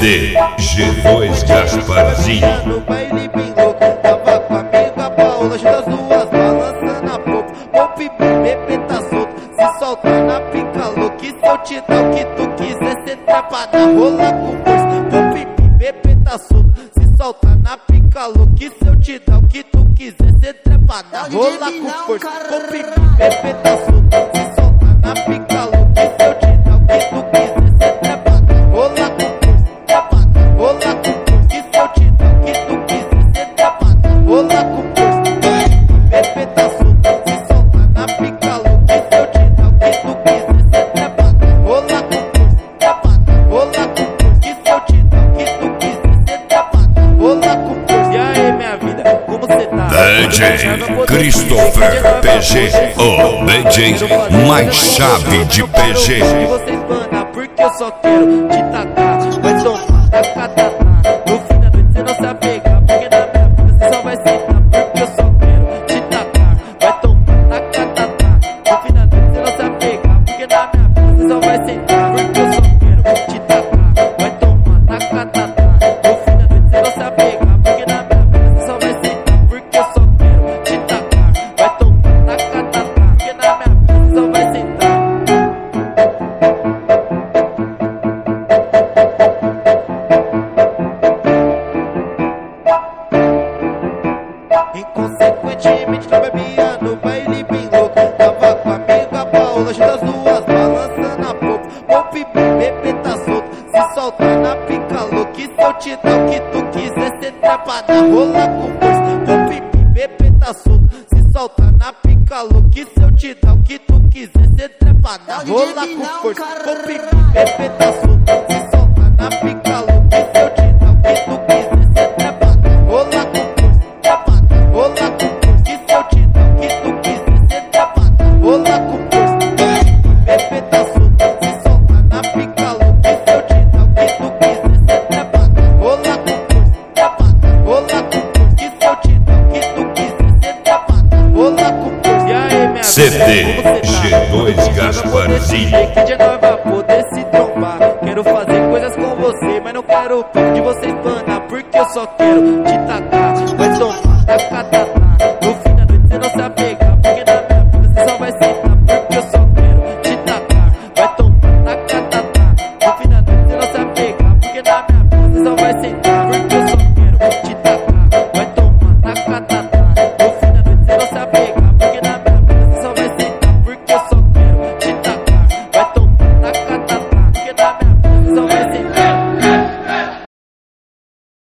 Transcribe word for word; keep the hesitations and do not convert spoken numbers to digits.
D G dois Gasparzinho. No baile bem louco, tava com a amiga Paola, juntas duas balançando a popa. Pop, bebê tá solto, se soltar na pica louca. Se eu te dar o que tu quiser, cê trepa na rola com força. Pop, bebê tá solto, se soltar na pica louca. Se eu te dar o que tu quiser, cê trepa na rola com força. Pop, bebê tá solto, se soltar na pica louca. Se eu te dar o que tu quiser, cê trepa na rola com força. Trepa na rola com força. Se eu te dar o que tu quiser, cê trepa na rola com força. Bebê tá solto, se soltar na pica louca. Se eu te dar o que tu quiser, cê trepa na rola com força. Trepa na rola com força. Se eu te dar o que tu quiser, cê trepa na rola com força. E aí, minha vida, como cê tá? D J Christopher P G, o D J mais chave de P G. E vocês pana, porque eu só quero te tacar. Vai tomar, taca, taca. No fim da noite cê não se apega, porque na minha boca cê só vai sentar. Porque eu só quero te tacar. Vai tomar, taca, taca. No fim da noite cê não se apega, porque na minha boca cê só vai sentar. Porque eu só quero te tacar. Vai tomar, taca, taca. No fim da noite cê não se apega, porque na minha boca cê só vai sentar. Porque eu só quero te tacar. Vai tomar, taca, taca. Porque na minha boca cê só vai sentar. Inconsequentemente não bebia no baile bem louco. Tava com a amiga Paola, juntas duas balançando a popa. Pop, bebê tá solto, se soltar na pica louca. E se eu te dar o que tu quiser, cê trepa na rola com força. Pop, bebê tá solto, se soltar na pica louca. E se eu te dar o que tu quiser, cê trepa na rola com força. Pop, bebê tá solto, se soltar na pica louca. E se eu te dar o que tu quiser, cê trepa na rola com força. Trepa na rola com força. E se eu te dar o que tu quiser, cê trepa na rola com força. Bebê tá solto, se soltar na pica louca. E se eu te dar o que tu quiser, cê trepa na rola com força. Trepa na rola com força. E se eu te dar o que tu quiser, cê trepa na rola com força. E aí, minha C D G dois Gasparzinho. Que dia nós vai poder se trombar. Quero fazer coisas com você, mas não quero papo de vocês pana, porque eu só quero te tacar. Vai tomar, taca, taca. No fim da noite cê não sabe